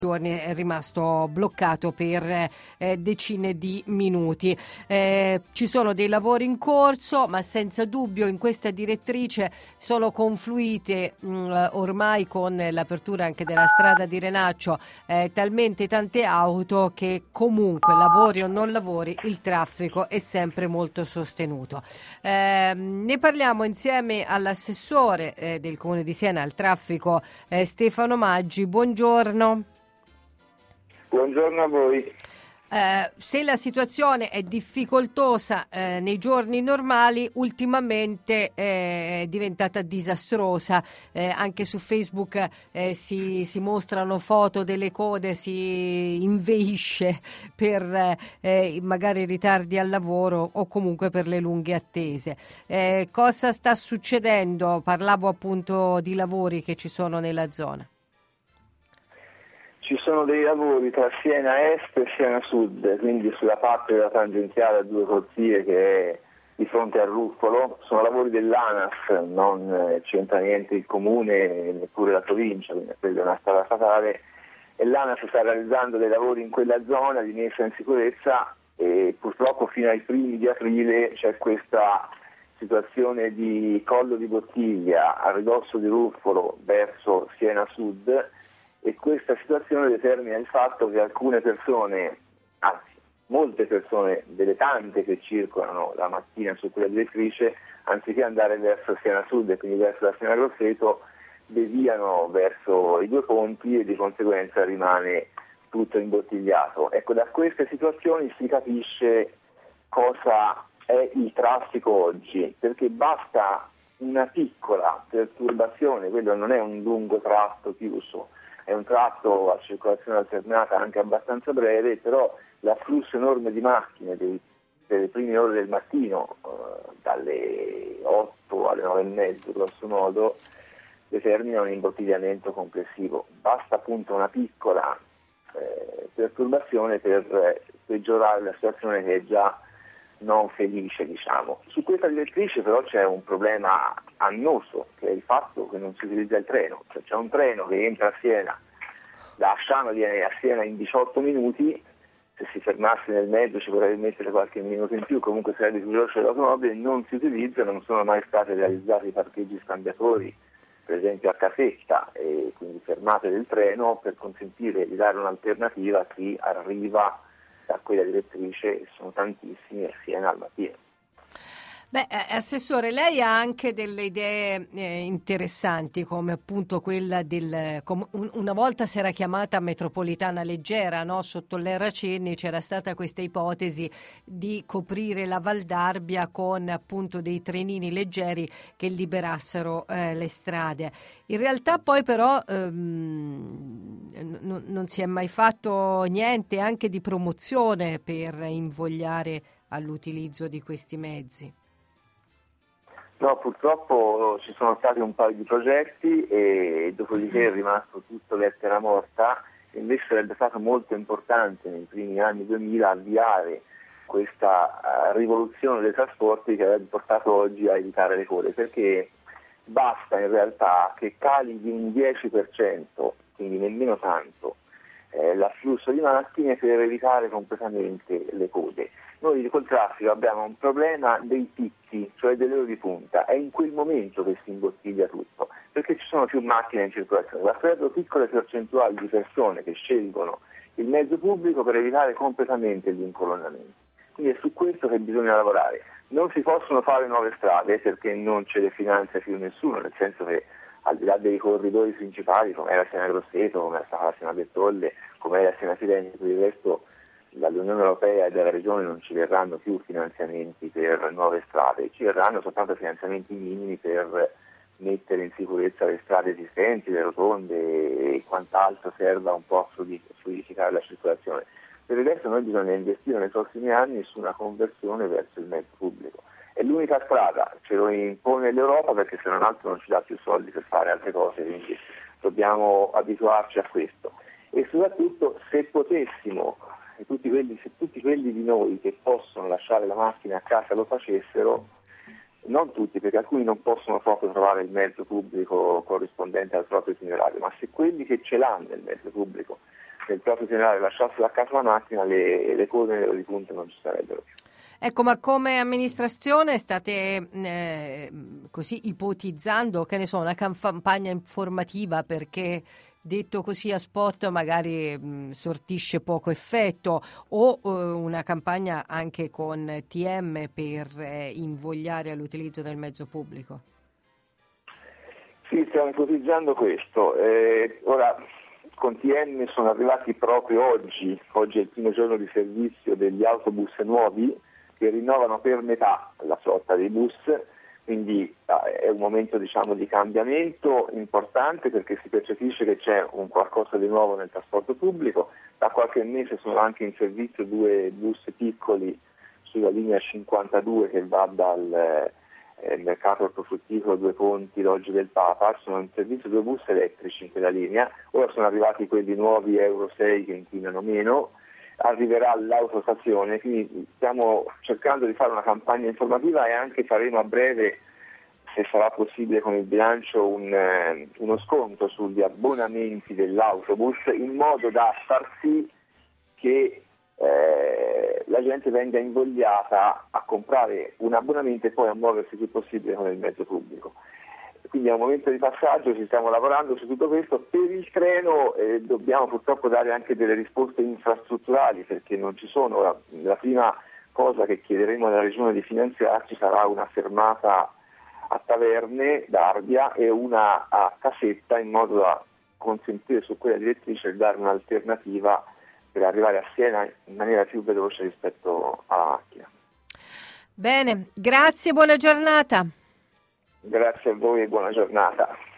è rimasto bloccato per decine di minuti. Ci sono dei lavori in corso, ma senza dubbio in questa direttrice sono confluite ormai con l'apertura anche della strada di Renaccio talmente tante auto che comunque lavori o non lavori il traffico è sempre molto sostenuto. Ne parliamo insieme all'assessore del Comune di Siena al traffico Stefano Maggi. Buongiorno. Buongiorno a voi. Se la situazione è difficoltosa nei giorni normali, ultimamente è diventata disastrosa. Anche su Facebook si mostrano foto delle code, si inveisce per magari ritardi al lavoro o comunque per le lunghe attese. Cosa sta succedendo? Parlavo appunto di lavori che ci sono nella zona. Ci sono dei lavori tra Siena Est e Siena Sud, quindi sulla parte della tangenziale a due corsie che è di fronte al Ruffolo. Sono lavori dell'ANAS, non c'entra niente il comune neppure la provincia, quindi quella è una strada statale, e l'ANAS sta realizzando dei lavori in quella zona di messa in sicurezza e purtroppo fino ai primi di aprile c'è questa situazione di collo di bottiglia a ridosso di Ruffolo verso Siena Sud. E questa situazione determina il fatto che alcune persone, anzi molte persone delle tante che circolano la mattina su quella direttrice, anziché andare verso Siena Sud e quindi verso la Siena Grosseto, deviano verso i due ponti e di conseguenza rimane tutto imbottigliato. Ecco, da queste situazioni si capisce cosa è il traffico oggi, perché basta una piccola perturbazione, quello non è un lungo tratto chiuso, è un tratto a circolazione alternata anche abbastanza breve, però l'afflusso enorme di macchine delle prime ore del mattino, dalle 8 alle 9 e mezzo grosso modo, determina un imbottigliamento complessivo. Basta appunto una piccola perturbazione per peggiorare la situazione che è già non felice, diciamo. Su questa direttrice però c'è un problema annoso, che è il fatto che non si utilizza il treno. Cioè, c'è un treno che entra a Siena, da Asciano viene a Siena in 18 minuti, se si fermasse nel mezzo ci vorrebbe mettere qualche minuto in più, comunque sarebbe più veloce l'automobile, non si utilizza, non sono mai stati realizzati parcheggi scambiatori, per esempio a casetta, e quindi fermate del treno per consentire di dare un'alternativa a chi arriva da quella direttrice, sono tantissimi a Siena al mattino. Beh, Assessore, lei ha anche delle idee interessanti, come appunto quella una volta si era chiamata metropolitana leggera, no? Sotto l'era Cenni c'era stata questa ipotesi di coprire la Val d'Arbia con appunto dei trenini leggeri che liberassero le strade. In realtà poi però non si è mai fatto niente anche di promozione per invogliare all'utilizzo di questi mezzi. No, purtroppo ci sono stati un paio di progetti e dopodiché è rimasto tutto lettera morta. Invece sarebbe stato molto importante nei primi anni 2000 avviare questa rivoluzione dei trasporti che avrebbe portato oggi a evitare le code, perché basta in realtà che cali di un 10%, quindi nemmeno tanto, l'afflusso di macchine per evitare completamente le code. Noi col traffico abbiamo un problema dei picchi, cioè delle ore di punta, è in quel momento che si imbottiglia tutto, perché ci sono più macchine in circolazione, basterebbero piccole percentuali di persone che scelgono il mezzo pubblico per evitare completamente gli incolonnamenti. Quindi è su questo che bisogna lavorare. Non si possono fare nuove strade perché non ce le finanzia più nessuno, nel senso che al di là dei corridoi principali, come era Siena Grosseto, come era stata Siena Bertolle, come era Siena Firenze, per il resto dall'Unione Europea e dalla Regione non ci verranno più finanziamenti per nuove strade, ci verranno soltanto finanziamenti minimi per mettere in sicurezza le strade esistenti, le rotonde e quant'altro serva un po' a fluidificare la circolazione. Per il resto noi bisogna investire nei prossimi anni su una conversione verso il mezzo pubblico. È l'unica strada, ce lo impone l'Europa perché se non altro non ci dà più soldi per fare altre cose, quindi dobbiamo abituarci a questo. E soprattutto se potessimo, se tutti quelli di noi che possono lasciare la macchina a casa lo facessero, non tutti, perché alcuni non possono proprio trovare il mezzo pubblico corrispondente al proprio itinerario, ma se quelli che ce l'hanno il mezzo pubblico se il proprio generale lasciasse a casa la macchina, le code di punta non ci sarebbero più. Ecco, ma come amministrazione state così ipotizzando, che ne so, una campagna informativa, perché detto così a spot magari sortisce poco effetto, o una campagna anche con TM per invogliare all'utilizzo del mezzo pubblico? Sì, stiamo ipotizzando questo. Ora, con TM sono arrivati proprio oggi è il primo giorno di servizio degli autobus nuovi, che rinnovano per metà la flotta dei bus, quindi è un momento di cambiamento importante, perché si percepisce che c'è un qualcosa di nuovo nel trasporto pubblico. Da qualche mese sono anche in servizio 2 bus piccoli sulla linea 52 che va dal mercato ortofrutticolo, 2 Ponti, Loggia del Papa. Sono in servizio 2 bus elettrici in quella linea. Ora sono arrivati quelli nuovi Euro 6 che inquinano meno. Arriverà l'autostazione, quindi stiamo cercando di fare una campagna informativa, e anche faremo a breve, se sarà possibile con il bilancio, uno sconto sugli abbonamenti dell'autobus, in modo da far sì che la gente venga invogliata a comprare un abbonamento e poi a muoversi il più possibile con il mezzo pubblico. Quindi è un momento di passaggio, ci stiamo lavorando su tutto questo. Per il treno dobbiamo purtroppo dare anche delle risposte infrastrutturali, perché non ci sono. La prima cosa che chiederemo alla Regione di finanziarci sarà una fermata a Taverne, D'Arbia, e una a Casetta, in modo da consentire su quella direttrice di dare un'alternativa per arrivare a Siena in maniera più veloce rispetto a Acchia. Bene, grazie, buona giornata. Grazie a voi e buona giornata.